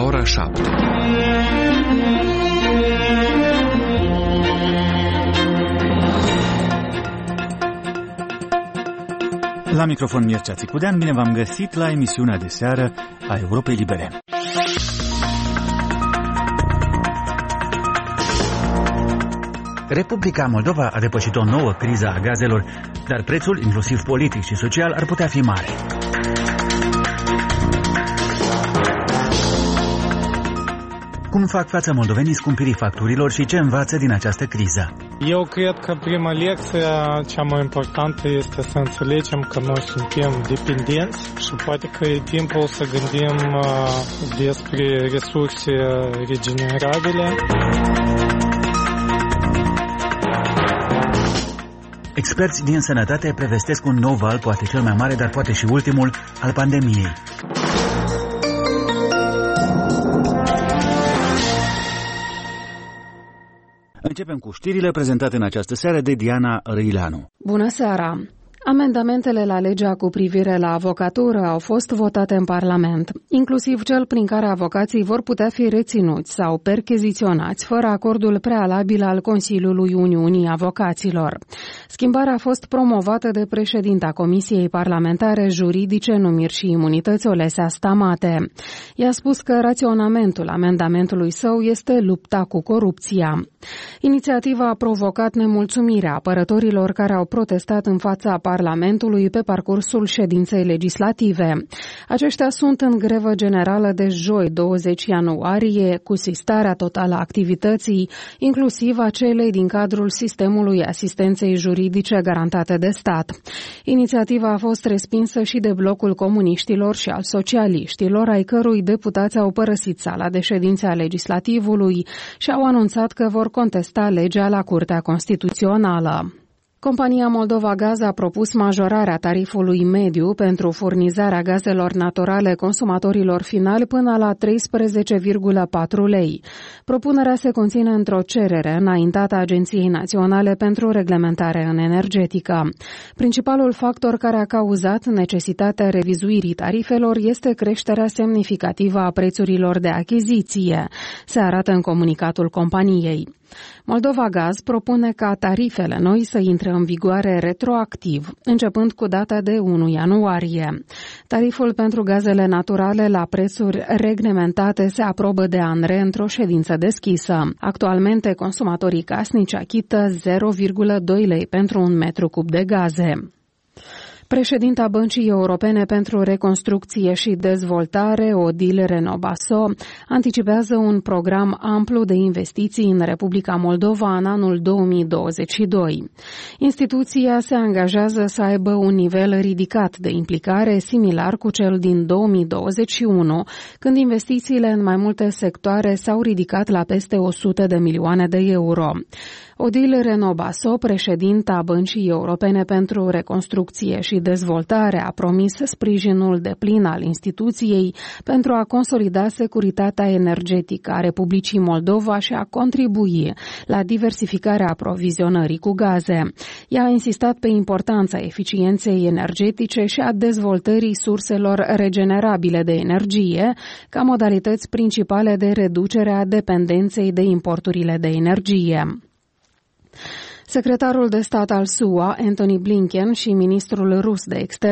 la ora 7. La microfon Mircea Țicudean, bine v-am găsit la emisiunea de seară a Europei Libere. Republica Moldova a depășit o nouă criză a gazelor, dar prețul, inclusiv politic și social, ar putea fi mare. Cum fac față moldovenii scumpirii facturilor și ce învață din această criză? Eu cred că prima lecție, cea mai importantă, este să înțelegem că noi suntem dependenți și poate că e timpul să gândim despre resurse regenerabile. Experți din sănătate prevestesc un nou val, poate cel mai mare, dar poate și ultimul, al pandemiei. Începem cu știrile prezentate în această seară de Diana Răileanu. Bună seara! Amendamentele la legea cu privire la avocatură au fost votate în Parlament, inclusiv cel prin care avocații vor putea fi reținuți sau percheziționați fără acordul prealabil al Consiliului Uniunii Avocaților. Schimbarea a fost promovată de președinta Comisiei Parlamentare Juridice, Numiri și Imunități, Olesea Stamate. I-a spus că raționamentul amendamentului său este lupta cu corupția. Inițiativa a provocat nemulțumirea apărătorilor care au protestat în fața Parlamentului pe parcursul ședinței legislative. Aceștia sunt în grevă generală de joi 20 ianuarie, cu sistarea totală a activității, inclusiv a celei din cadrul sistemului asistenței juridice garantate de stat. Inițiativa a fost respinsă și de blocul comuniștilor și al socialiștilor, ai cărui deputați au părăsit sala de ședințe a legislativului și au anunțat că vor contesta legea la Curtea Constituțională. Compania Moldova Gaz a propus majorarea tarifului mediu pentru furnizarea gazelor naturale consumatorilor finali până la 13,4 lei. Propunerea se conține într-o cerere înaintată Agenției Naționale pentru Reglementare în Energetică. Principalul factor care a cauzat necesitatea revizuirii tarifelor este creșterea semnificativă a prețurilor de achiziție, se arată în comunicatul companiei. Moldova Gaz propune ca tarifele noi să intre în vigoare retroactiv, începând cu data de 1 ianuarie. Tariful pentru gazele naturale la prețuri reglementate se aprobă de ANRE într-o ședință deschisă. Actualmente, consumatorii casnici achită 0,2 lei pentru un metru cub de gaze. Președinta Băncii Europene pentru Reconstrucție și Dezvoltare, Odile Renobaso, anticipează un program amplu de investiții în Republica Moldova în anul 2022. Instituția se angajează să aibă un nivel ridicat de implicare, similar cu cel din 2021, când investițiile în mai multe sectoare s-au ridicat la peste 100 de milioane de euro. Odile Renobaso, președinta Băncii Europene pentru Reconstrucție și Dezvoltare, a promis sprijinul deplin al instituției pentru a consolida securitatea energetică a Republicii Moldova și a contribui la diversificarea aprovizionării cu gaze. Ea a insistat pe importanța eficienței energetice și a dezvoltării surselor regenerabile de energie ca modalități principale de reducere a dependenței de importurile de energie. Secretarul de stat al SUA, Antony Blinken, și ministrul rus de externe